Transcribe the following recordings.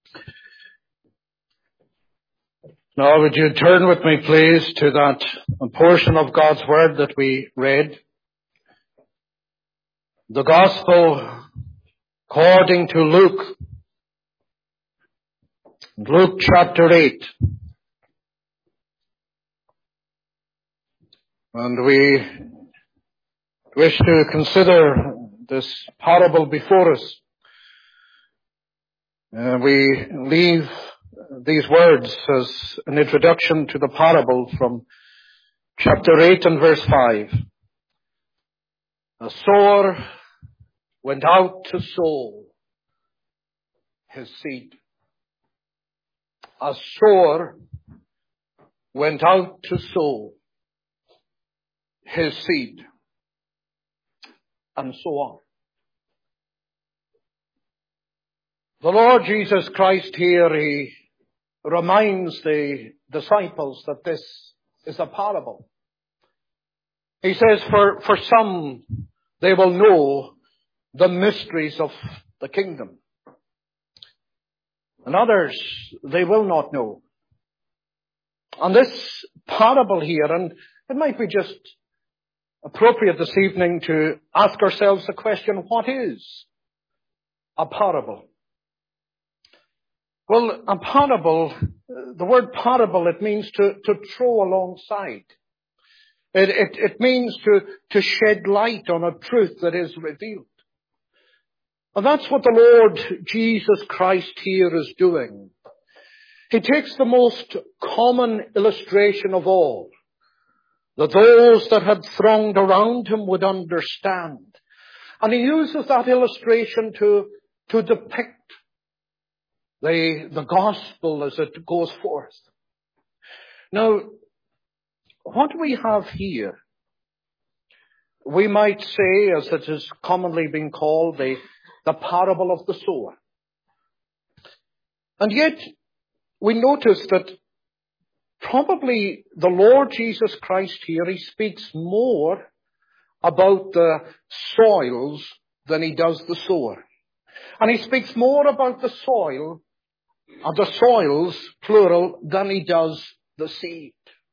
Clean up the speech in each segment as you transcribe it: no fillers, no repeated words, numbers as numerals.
Now, would you turn with me, please, to that portion of God's Word that we read? The Gospel according to Luke. Luke chapter 8. And we wish to consider this parable before us. We leave these words as an introduction to the parable from chapter 8 and verse 5. A sower went out to sow his seed. A sower went out to sow his seed. And so on. The Lord Jesus Christ here, He reminds the disciples that this is a parable. He says, for some, they will know the mysteries of the kingdom. And others, they will not know. And this parable here, and it might be just appropriate this evening to ask ourselves the question, what is a parable? Well, a parable, the word parable, it means to throw alongside. It means to shed light on a truth that is revealed. And that's what the Lord Jesus Christ here is doing. He takes the most common illustration of all, that those that had thronged around him would understand. And he uses that illustration to depict the gospel as it goes forth. Now, what we have here, we might say, as it has commonly been called, the parable of the sower. And yet, we notice that probably the Lord Jesus Christ here, He speaks more about the soils than He does the sower. And He speaks more about the soil, or the soils, plural, than He does the seed.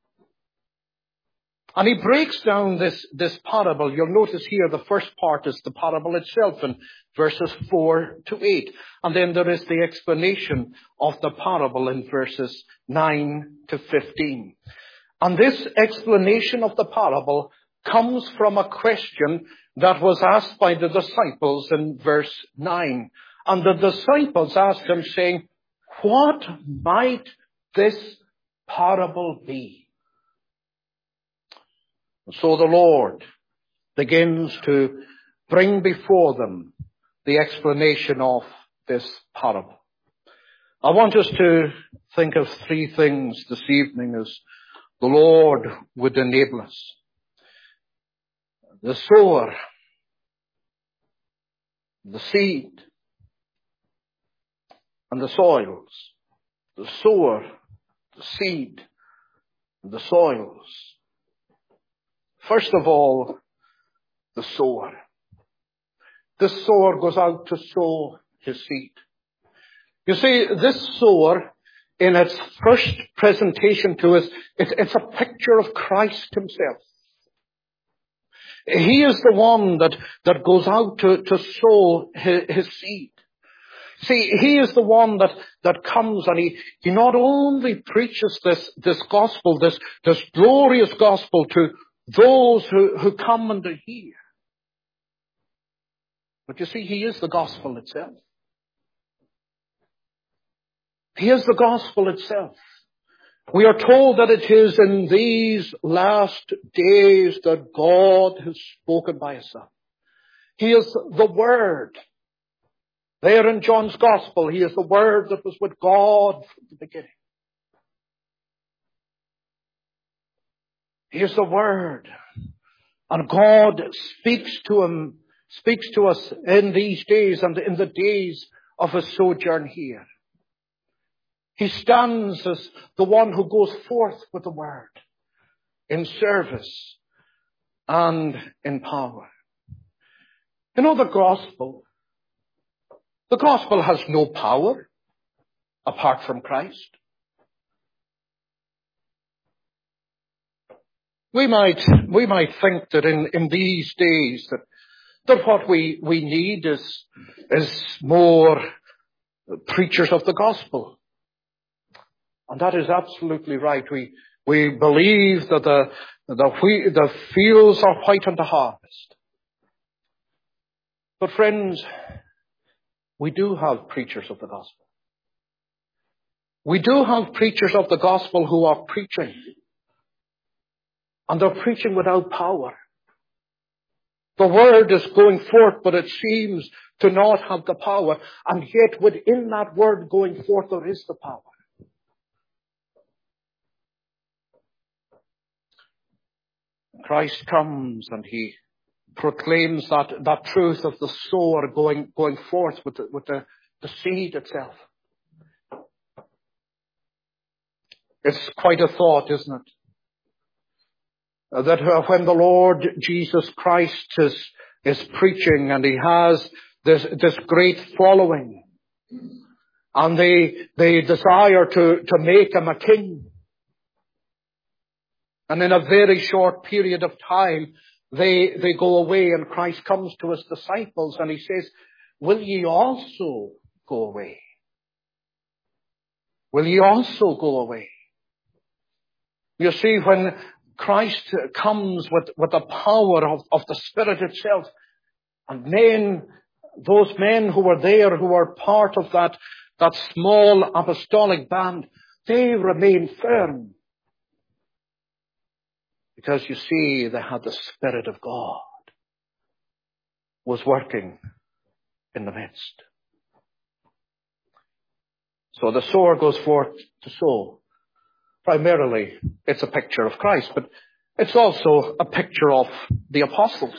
And He breaks down this parable. You'll notice here the first part is the parable itself in verses 4 to 8. And then there is the explanation of the parable in verses 9 to 15. And this explanation of the parable comes from a question that was asked by the disciples in verse 9. And the disciples asked Him, saying, what might this parable be? So the Lord begins to bring before them the explanation of this parable. I want us to think of three things this evening as the Lord would enable us. The sower, the seed, and the soils. The sower, the seed, and the soils. First of all, the sower. This sower goes out to sow his seed. You see, this sower, in its first presentation to us, it's a picture of Christ Himself. He is the one that goes out to sow his seed. See, He is the one that comes and he not only preaches this gospel, this glorious gospel to those who come and to hear. But you see, He is the gospel itself. He is the gospel itself. We are told that it is in these last days that God has spoken by His Son. He is the Word. There in John's Gospel, He is the Word that was with God from the beginning. He is the Word. And God speaks to us in these days and in the days of His sojourn here. He stands as the one who goes forth with the Word in service and in power. You know, the gospel has no power. apart from Christ? We might think that in these days that what we need is more preachers of the gospel. And that is absolutely right. We believe that the fields are white unto harvest. But friends, we do have preachers of the gospel. We do have preachers of the gospel who are preaching. And they're preaching without power. The word is going forth, but it seems to not have the power. And yet within that word going forth, there is the power. Christ comes and he proclaims that truth of the sower going forth with the seed itself. It's quite a thought, isn't it? That when the Lord Jesus Christ is preaching and he has this great following and they desire to make him a king. And in a very short period of time, they go away and Christ comes to his disciples and he says, will ye also go away? Will ye also go away? You see, when Christ comes with the power of the Spirit itself, and those men who were there, who were part of that small apostolic band, they remain firm. Because you see, they had the Spirit of God was working in the midst. So the sower goes forth to sow. Primarily, it's a picture of Christ, but it's also a picture of the apostles.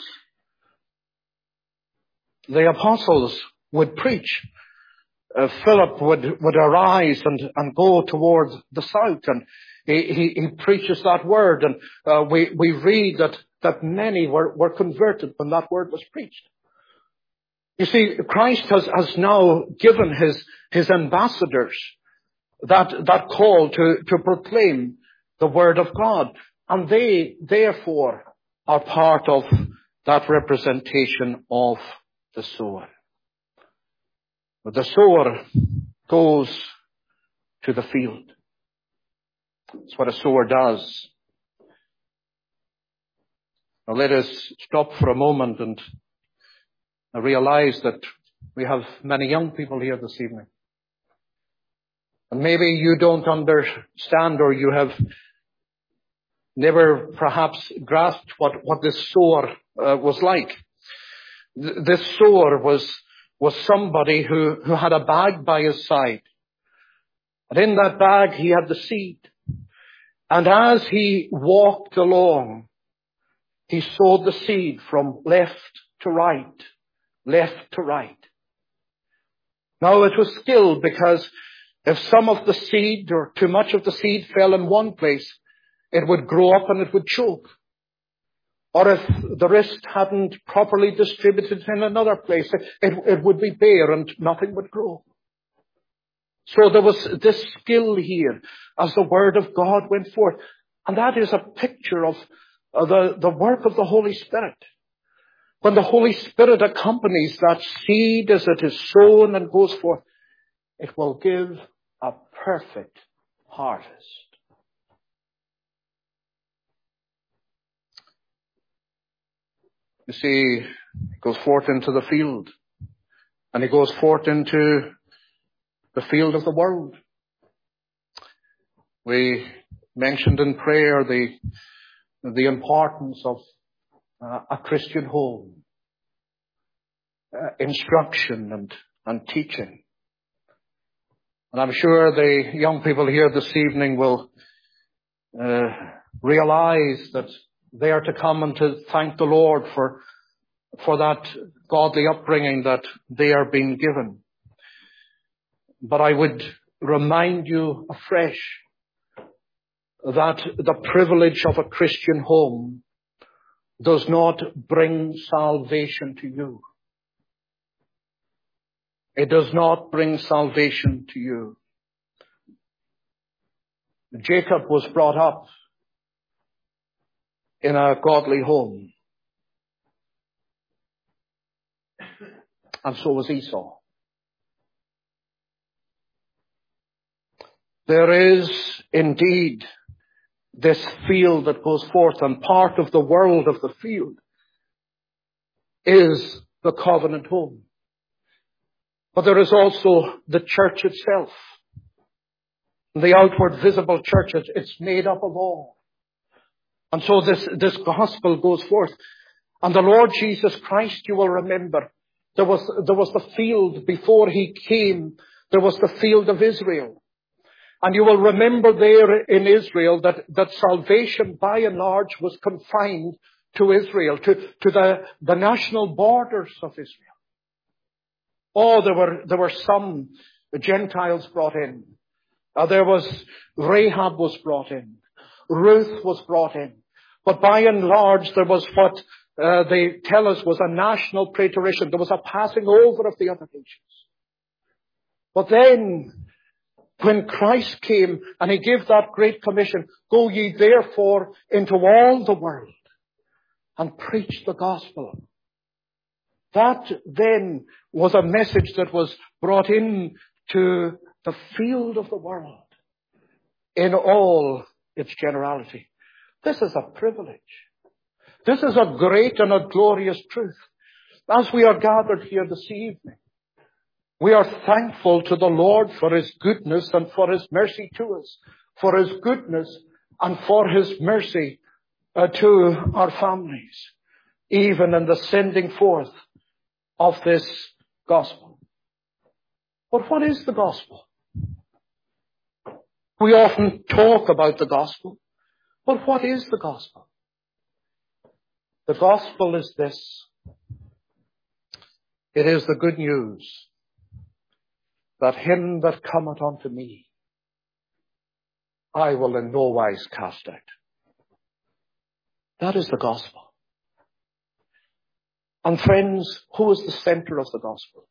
The apostles would preach. Philip would arise and go towards the south, and he preaches that word, and we read that many were converted when that word was preached. You see, Christ has now given his ambassadors that call to proclaim the word of God. And they, therefore, are part of that representation of the sower. The sower goes to the field. That's what a sower does. Now let us stop for a moment and realize that we have many young people here this evening. And maybe you don't understand, or you have never perhaps grasped what this sower was like. This sower was somebody who had a bag by his side. And in that bag he had the seed. And as he walked along, he sowed the seed from left to right, left to right. Now it was skill, because if some of the seed or too much of the seed fell in one place, it would grow up and it would choke. Or if the rest hadn't properly distributed in another place, it would be bare and nothing would grow. So there was this skill here as the word of God went forth. And that is a picture of the work of the Holy Spirit. When the Holy Spirit accompanies that seed as it is sown and goes forth, it will give a perfect harvest. You see, he goes forth into the field, and he goes forth into the field of the world. We mentioned in prayer the importance of a Christian home, instruction and teaching. And I'm sure the young people here this evening will realize that they are to come and to thank the Lord for that godly upbringing that they are being given. But I would remind you afresh that the privilege of a Christian home does not bring salvation to you. It does not bring salvation to you. Jacob was brought up in a godly home. And so was Esau. There is indeed this field that goes forth, and part of the world of the field is the covenant home. But there is also the church itself. The outward visible church, it's made up of all. And so this gospel goes forth. And the Lord Jesus Christ, you will remember, there was the field before he came. There was the field of Israel. And you will remember there in Israel that salvation by and large was confined to Israel, to the national borders of Israel. Oh, there were some Gentiles brought in. There was Rahab was brought in. Ruth was brought in. But by and large, there was what they tell us was a national praetorian. There was a passing over of the other nations. But then, when Christ came and he gave that great commission, go ye therefore into all the world and preach the gospel. That then was a message that was brought in to the field of the world in all its generality. This is a privilege. This is a great and a glorious truth. As we are gathered here this evening, we are thankful to the Lord for his goodness and for his mercy to us, for his goodness and for his mercy to our families, even in the sending forth of this gospel. But what is the gospel? We often talk about the gospel, but what is the gospel? The gospel is this. It is the good news that him that cometh unto me, I will in no wise cast out. That is the gospel. And friends, who is the center of the gospel?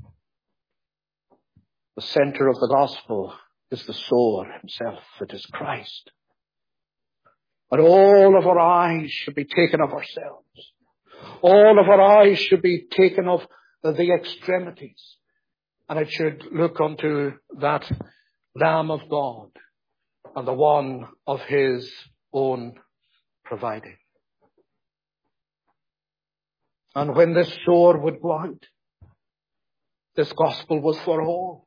The center of the gospel is the sower himself. It is Christ. And all of our eyes should be taken of ourselves. All of our eyes should be taken of the extremities. And it should look unto that Lamb of God and the one of his own providing. And when this sower would go out, this gospel was for all.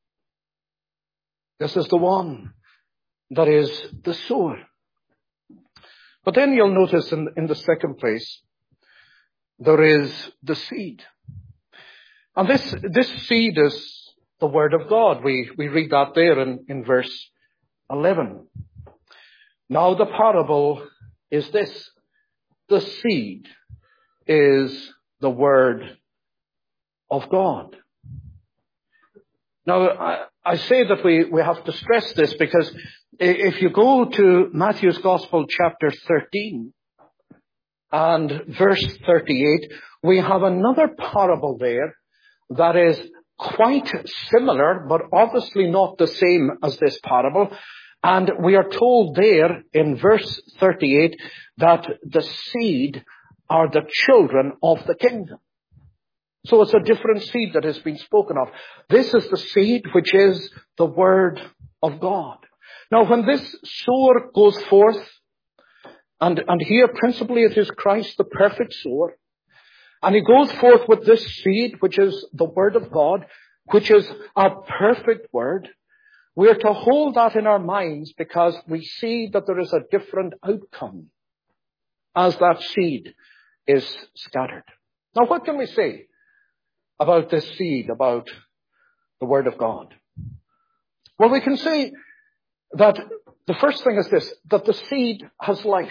This is the one that is the sower. But then you'll notice in the second place, there is the seed. And this seed is the word of God. We read that there in verse 11. Now the parable is this. The seed is the word of God. Now, I say that we have to stress this because if you go to Matthew's Gospel chapter 13 and verse 38, we have another parable there that is quite similar, but obviously not the same as this parable. And we are told there in verse 38 that the seed are the children of the kingdom. So it's a different seed that has been spoken of. This is the seed which is the word of God. Now when this sower goes forth, and here principally it is Christ, the perfect sower, and he goes forth with this seed, which is the word of God, which is a perfect word. We are to hold that in our minds because we see that there is a different outcome as that seed is scattered. Now what can we say about this seed, about the word of God? Well, we can say that the first thing is this, that the seed has life.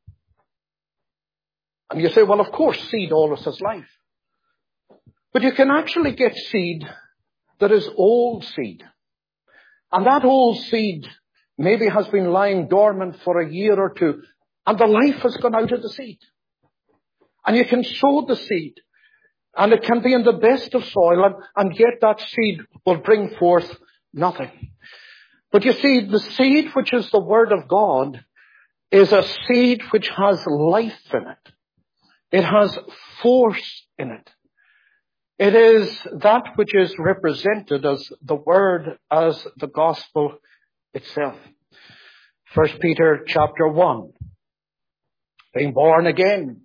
And you say, well, of course, seed always has life. But you can actually get seed that is old seed. And that old seed maybe has been lying dormant for a year or two, and the life has gone out of the seed. And you can sow the seed, and it can be in the best of soil, and yet that seed will bring forth nothing. But you see, the seed which is the Word of God is a seed which has life in it. It has force in it. It is that which is represented as the Word, as the gospel itself. 1 Peter chapter 1. Being born again,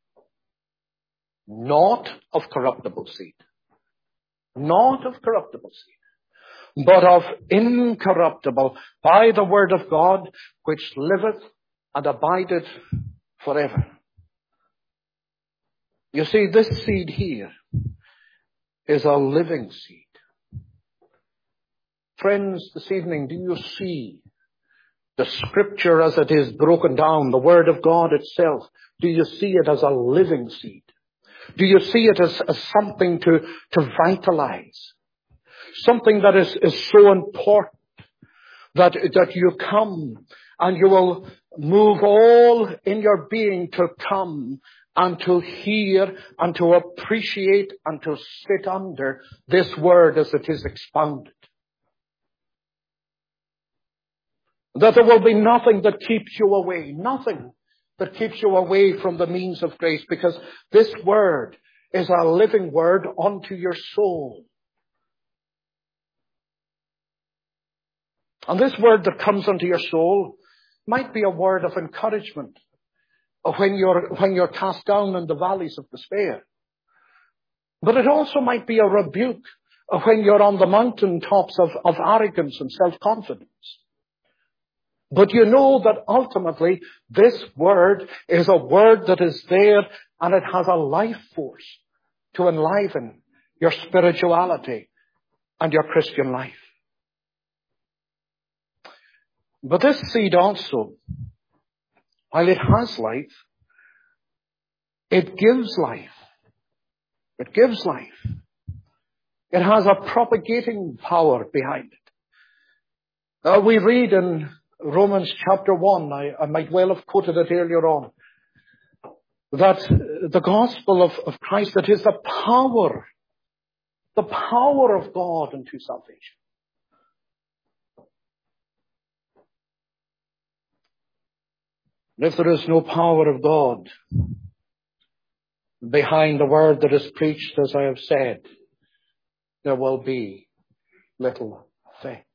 not of corruptible seed. Not of corruptible seed, but of incorruptible, by the word of God, which liveth and abideth forever. You see, this seed here is a living seed. Friends, this evening, do you see the Scripture as it is broken down, the Word of God itself? Do you see it as a living seed? Do you see it as something to vitalize? Something that is so important that you come and you will move all in your being to come and to hear and to appreciate and to sit under this Word as it is expounded. That there will be nothing that keeps you away, nothing that keeps you away from the means of grace, because this Word is a living Word unto your soul. And this Word that comes unto your soul might be a word of encouragement when you're cast down in the valleys of despair. But it also might be a rebuke when you're on the mountaintops of arrogance and self-confidence. But you know that ultimately this Word is a Word that is there and it has a life force to enliven your spirituality and your Christian life. But this seed also, while it has life, it gives life. It gives life. It has a propagating power behind it. We read in Romans chapter 1, I might well have quoted it earlier on, that the gospel of Christ, that is the power of God unto salvation. And if there is no power of God behind the word that is preached, as I have said, there will be little effect.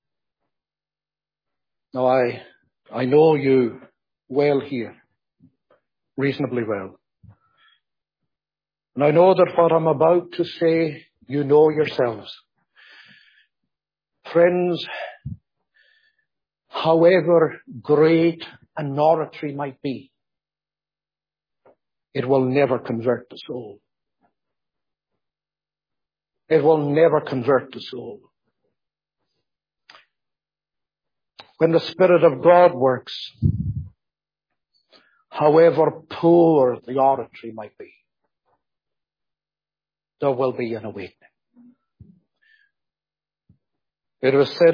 Now, I know you well here, reasonably well. And I know that what I'm about to say, you know yourselves. Friends, however great an oratory might be, it will never convert the soul. It will never convert the soul. When the Spirit of God works, however poor the oratory might be, there will be an awakening. It was said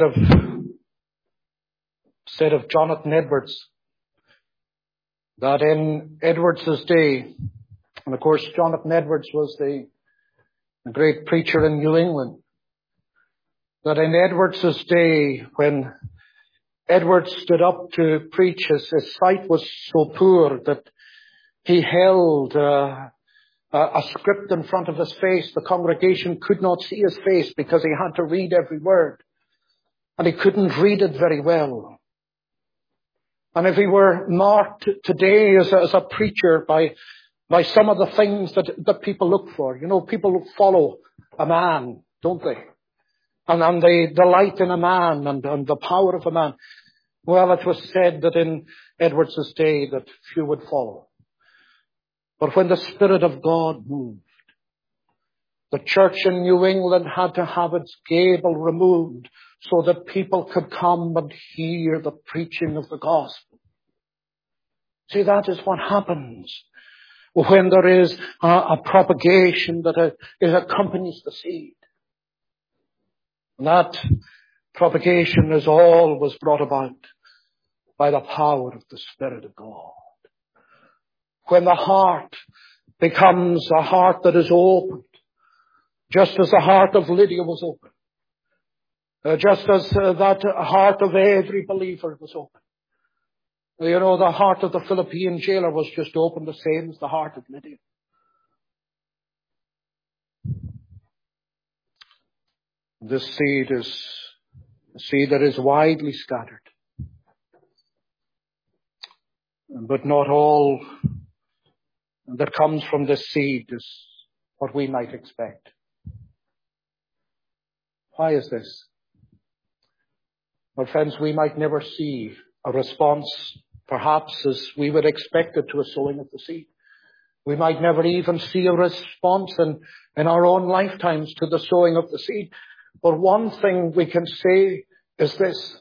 of Jonathan Edwards that in Edwards' day, and of course Jonathan Edwards was the great preacher in New England, that in Edwards' day, when Edwards stood up to preach, his sight was so poor that he held a script in front of his face. The congregation could not see his face because he had to read every word. And he couldn't read it very well. And if he were marked today as a preacher by some of the things that people look for, you know, people follow a man, don't they? And they delight in a man and the power of a man. Well, it was said that in Edwards' day that few would follow. But when the Spirit of God moved, the church in New England had to have its gable removed so that people could come and hear the preaching of the gospel. See, that is what happens when there is a propagation that it accompanies the seed. And that propagation is always brought about by the power of the Spirit of God. When the heart becomes a heart that is opened, just as the heart of Lydia was open, Just as that heart of every believer was open. You know, the heart of the Philippine jailer was just open, the same as the heart of Lydia. This seed is a seed that is widely scattered. But not all that comes from this seed is what we might expect. Why is this? Well, friends, we might never see a response, perhaps as we would expect it, to a sowing of the seed. We might never even see a response in our own lifetimes to the sowing of the seed. But one thing we can say is this: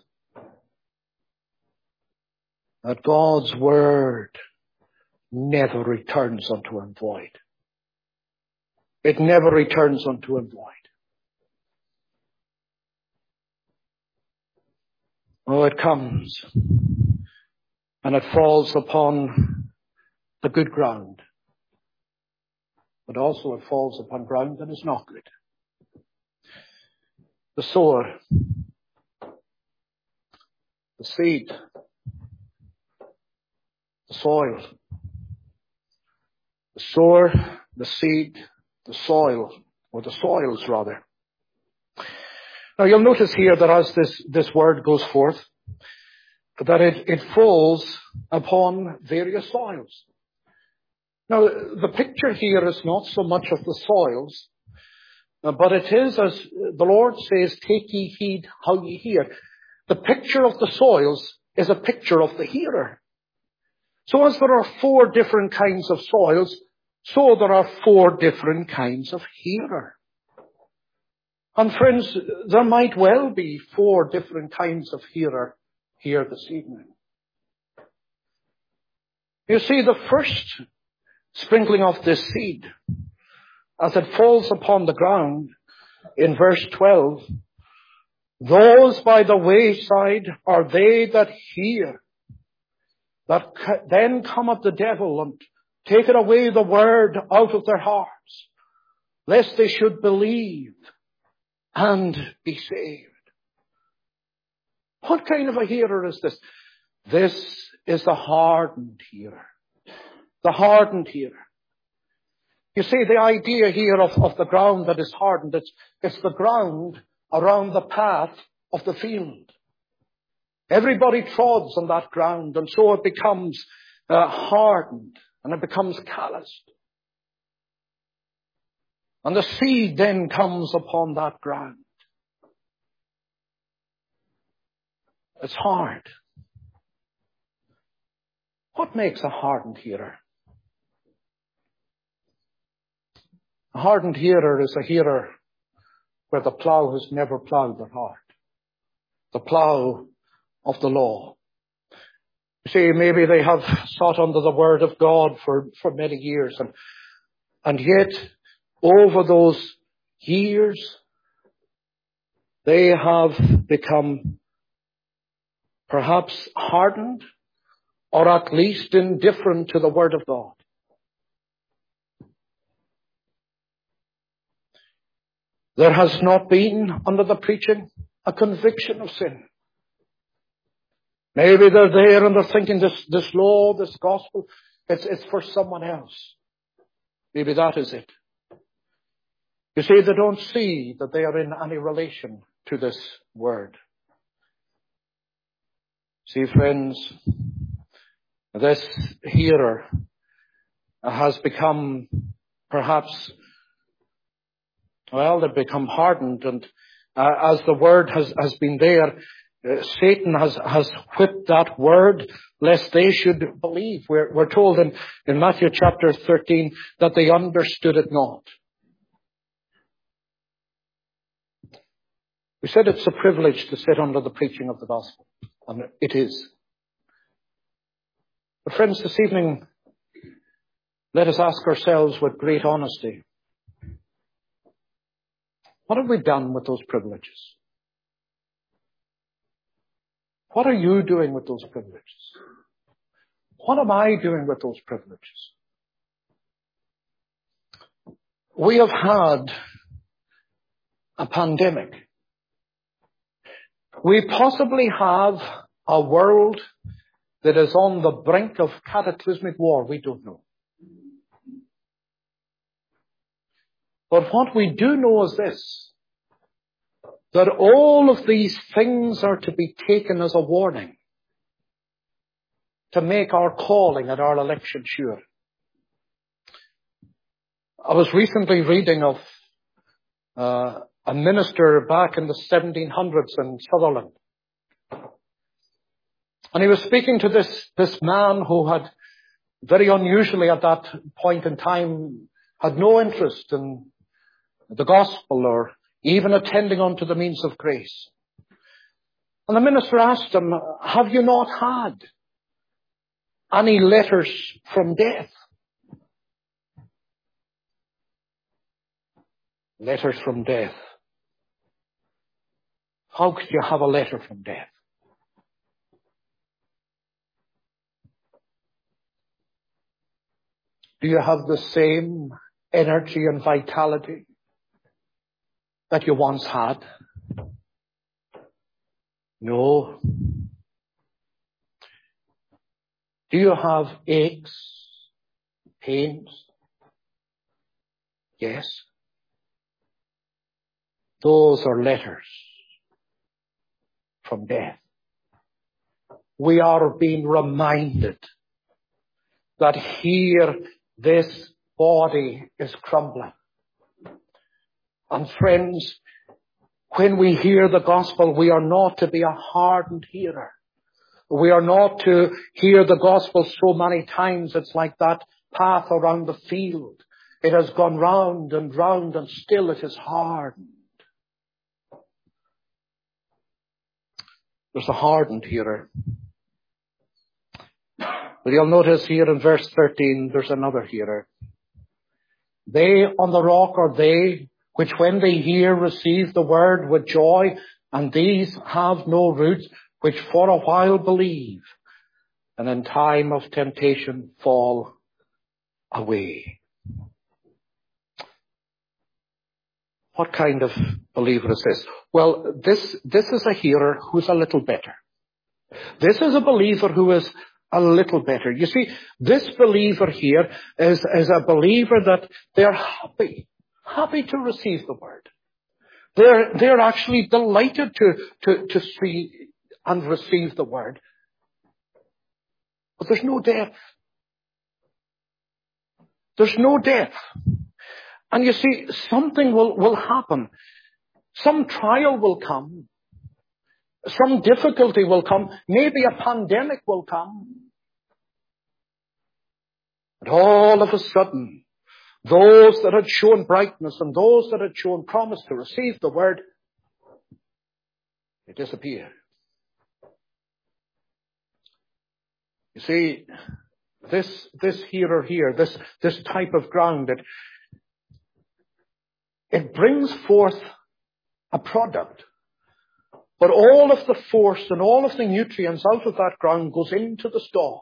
that God's word never returns unto him void. It never returns unto him void. Oh, it comes and it falls upon the good ground. But also it falls upon ground that is not good. The sower, the seed, the soil. The sower, the seed, the soil, or the soils rather. Now you'll notice here that as this word goes forth, that it falls upon various soils. Now the picture here is not so much of the soils, but it is, as the Lord says, take ye heed how ye hear. The picture of the soils is a picture of the hearer. So as there are 4 different kinds of soils, so there are 4 different kinds of hearer. And friends, there might well be 4 different kinds of hearer here this evening. You see, the first sprinkling of this seed, as it falls upon the ground, in verse 12, those by the wayside are they that hear, that then cometh the devil and taketh away the word out of their hearts, lest they should believe and be saved. What kind of a hearer is this? This is the hardened hearer. The hardened hearer. You see, the idea here of the ground that is hardened, it's the ground around the path of the field. Everybody trods on that ground, and so it becomes hardened, and it becomes calloused. And the seed then comes upon that ground. It's hard. What makes a hardened hearer? A hardened hearer is a hearer where the plough has never ploughed their heart. The plough of the law. You see, maybe they have sought under the word of God for many years, and yet over those years they have become perhaps hardened, or at least indifferent to the word of God. There has not been, under the preaching, a conviction of sin. Maybe they're there and they're thinking this law, this gospel, it's for someone else. Maybe that is it. You see, they don't see that they are in any relation to this word. See, friends, this hearer has become perhaps, well, they've become hardened, and as the word has been there, Satan has whipped that word lest they should believe. We're told in Matthew chapter 13 that they understood it not. We said it's a privilege to sit under the preaching of the gospel, and it is. But friends, this evening, let us ask ourselves with great honesty, what have we done with those privileges? What are you doing with those privileges? What am I doing with those privileges? We have had a pandemic. We possibly have a world that is on the brink of cataclysmic war. We don't know. But what we do know is this, that all of these things are to be taken as a warning to make our calling and our election sure. I was recently reading of a minister back in the 1700s in Sutherland. And he was speaking to this man who had, very unusually at that point in time, had no interest in the gospel or even attending unto the means of grace. And the minister asked him, have you not had any letters from death? Letters from death. How could you have a letter from death? Do you have the same energy and vitality that you once had? No. Do you have aches, pains? Yes. Those are letters from death. We are being reminded that here this body is crumbling. And friends, when we hear the gospel, we are not to be a hardened hearer. We are not to hear the gospel so many times it's like that path around the field. It has gone round and round and still it is hardened. There's a hardened hearer. But you'll notice here in verse 13, there's another hearer. They on the rock are they which when they hear receive the word with joy, and these have no roots, which for a while believe, and in time of temptation fall away. What kind of believer is this? Well, this is a hearer who's a little better. This is a believer who is a little better. You see, this believer here is a believer that they're happy to receive the word. They're actually delighted to see and receive the word. But there's no depth. There's no depth. And you see, something will happen. Some trial will come. Some difficulty will come. Maybe a pandemic will come. And all of a sudden, those that had shown brightness and those that had shown promise to receive the word, they disappear. You see, this hearer here, this type of ground, it brings forth a product. But all of the force and all of the nutrients out of that ground goes into the stalk.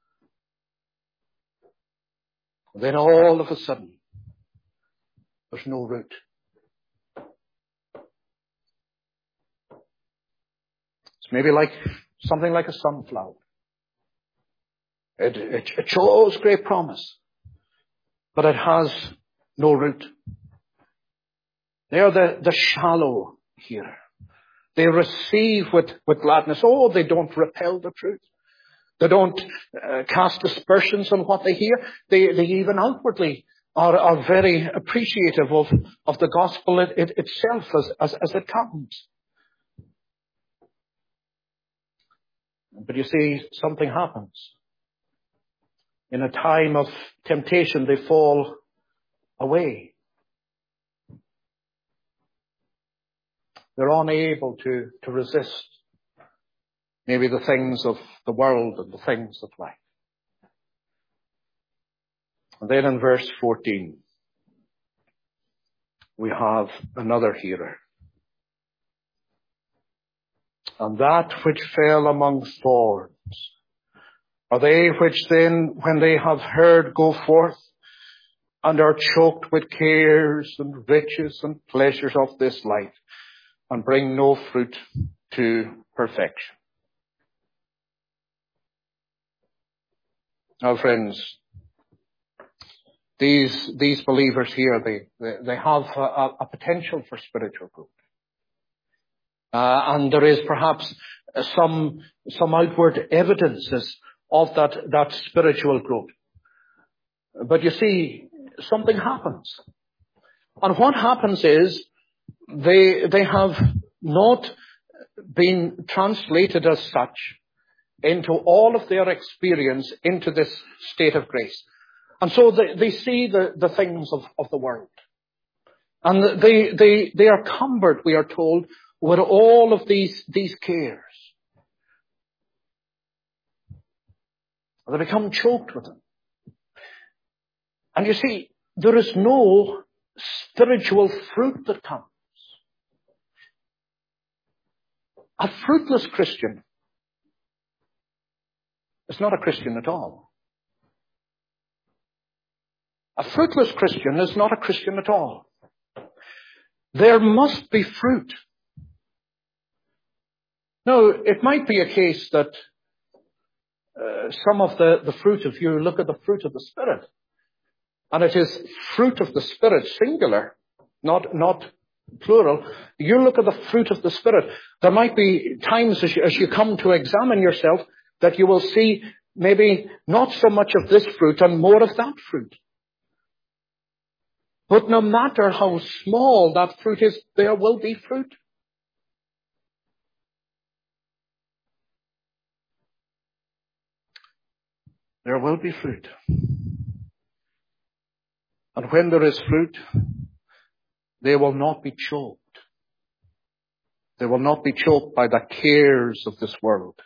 Then all of a sudden, there's no root. It's maybe like something like a sunflower. It shows great promise, but it has no root. They are the shallow hearer. They receive with gladness. Oh, they don't repel the truth. They don't cast aspersions on what they hear. They even outwardly are very appreciative of the gospel itself as it comes. But you see, something happens. In a time of temptation, they fall away. They're unable to resist maybe the things of the world and the things of life. And then in verse 14, we have another hearer. And that which fell among thorns are they which then, when they have heard, go forth and are choked with cares and riches and pleasures of this life, and bring no fruit to perfection. Now, friends, these believers here, they have a potential for spiritual growth. And there is perhaps some outward evidences of that spiritual growth. But you see, something happens. And what happens is they have not been translated as such into all of their experience into this state of grace. And so they see the things of the world. And they are cumbered, we are told, with all of these cares. They become choked with them. And you see, there is no spiritual fruit that comes. A fruitless Christian is not a Christian at all. A fruitless Christian is not a Christian at all. There must be fruit. Now, it might be a case that some of the fruit, if you look at the fruit of the Spirit, and it is fruit of the Spirit, singular, not plural. You look at the fruit of the Spirit. There might be times as you come to examine yourself that you will see maybe not so much of this fruit and more of that fruit. But no matter how small that fruit is, there will be fruit. There will be fruit. And when there is fruit, they will not be choked. They will not be choked by the cares of this world.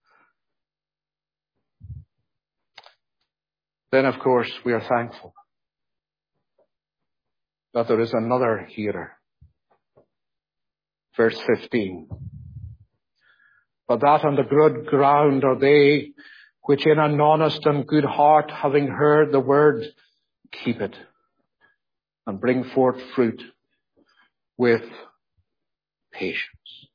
Then, of course, we are thankful that there is another hearer. Verse 15. But that on the good ground are they which in an honest and good heart, having heard the word, keep it and bring forth fruit with patience.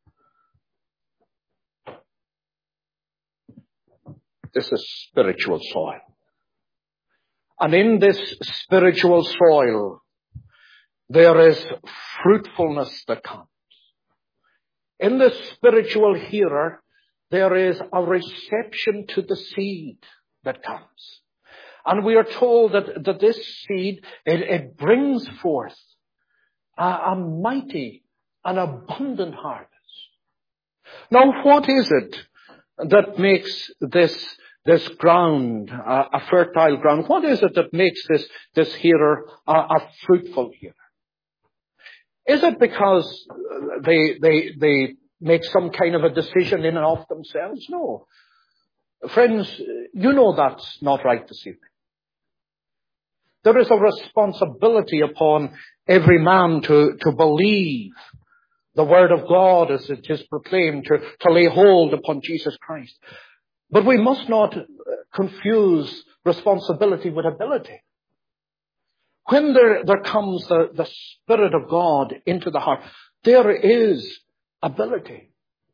This is spiritual soil. And in this spiritual soil, there is fruitfulness that comes. In the spiritual hearer, there is a reception to the seed that comes. And we are told that this seed, it brings forth a mighty and abundant harvest. Now, what is it that makes this ground a fertile ground? What is it that makes this hearer a fruitful hearer? Is it because they make some kind of a decision in and of themselves? No. Friends, you know that's not right this evening. There is a responsibility upon every man to believe the word of God as it is proclaimed, to lay hold upon Jesus Christ. But we must not confuse responsibility with ability. When there comes the Spirit of God into the heart, there is ability.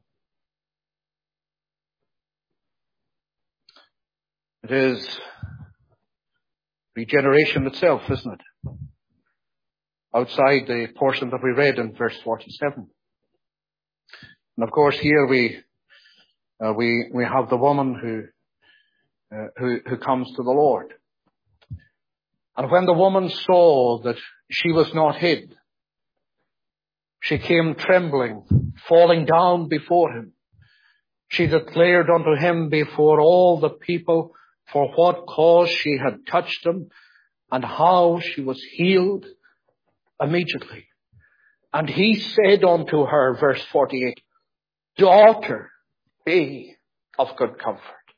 It is regeneration itself, isn't it? Outside the portion that we read in verse 47. And of course here we have the woman who comes to the Lord. And when the woman saw that she was not hid, she came trembling, falling down before him. She declared unto him before all the people for what cause she had touched him, and how she was healed immediately. And he said unto her, verse 48, Daughter, be of good comfort.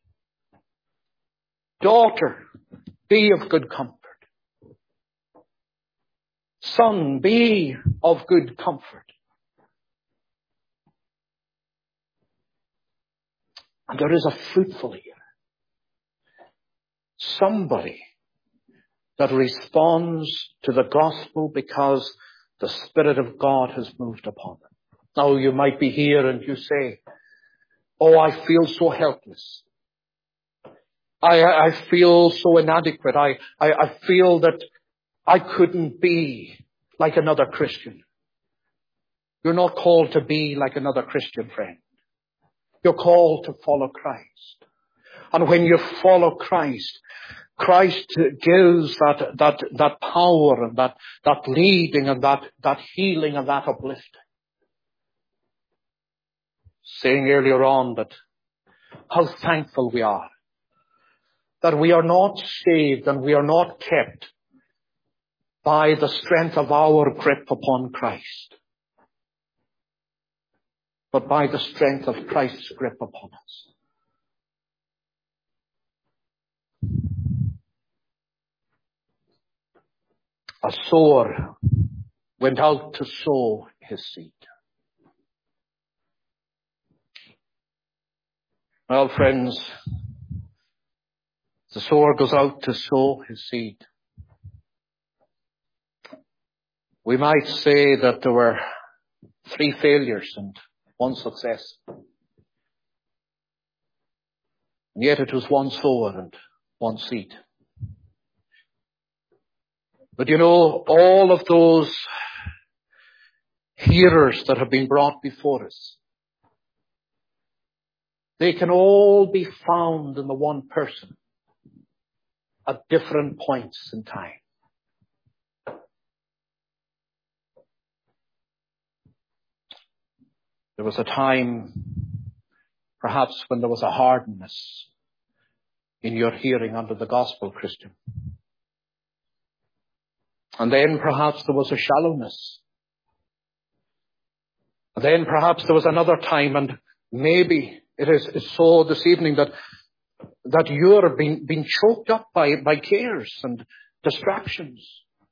Daughter, be of good comfort. Son, be of good comfort. And there is a fruitful here. Somebody that responds to the gospel because the Spirit of God has moved upon them. Now you might be here and you say, oh, I feel so helpless. I feel so inadequate. I feel that I couldn't be like another Christian. You're not called to be like another Christian, friend. You're called to follow Christ. And when you follow Christ, Christ gives that power and that leading and that healing and that uplifting. Saying earlier on that how thankful we are that we are not saved and we are not kept by the strength of our grip upon Christ, but by the strength of Christ's grip upon us. A sower went out to sow his seed. Well, friends, the sower goes out to sow his seed. We might say that there were 3 failures and 1 success. And yet it was 1 sower and 1 seed. But you know, all of those hearers that have been brought before us, they can all be found in the one person at different points in time. There was a time, perhaps, when there was a hardness in your hearing under the gospel, Christian. And then perhaps there was a shallowness. And then perhaps there was another time, and maybe it is so this evening that you're being choked up by cares and distractions.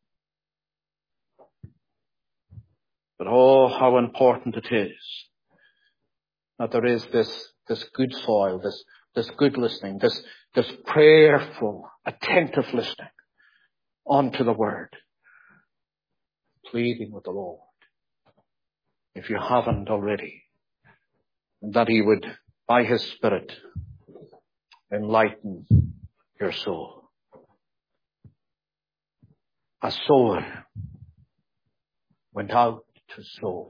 But oh, how important it is that there is this good soil, this good listening, this prayerful, attentive listening unto the word, pleading with the Lord, if you haven't already, that he would, by his Spirit, enlighten your soul. A sower went out to sow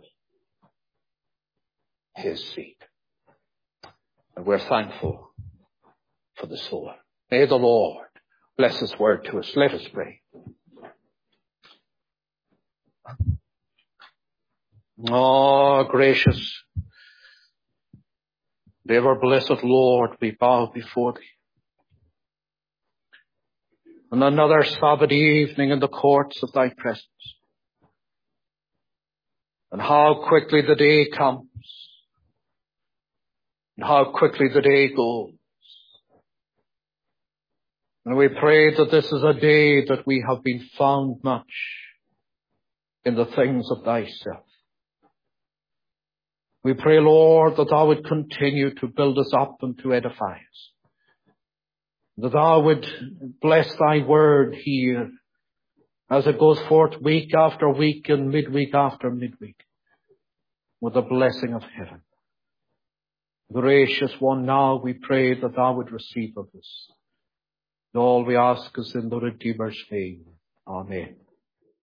his seed. And we're thankful for the sower. May the Lord bless his word to us. Let us pray. Oh, gracious, ever blessed Lord, we bow before thee. On another Sabbath evening in the courts of thy presence. And how quickly the day comes. And how quickly the day goes. And we pray that this is a day that we have been found much in the things of thyself. We pray, Lord, that thou would continue to build us up and to edify us. That thou would bless thy word here as it goes forth week after week and midweek after midweek with the blessing of heaven. Gracious one, now we pray that thou would receive of us. And all we ask is in the Redeemer's name. Amen.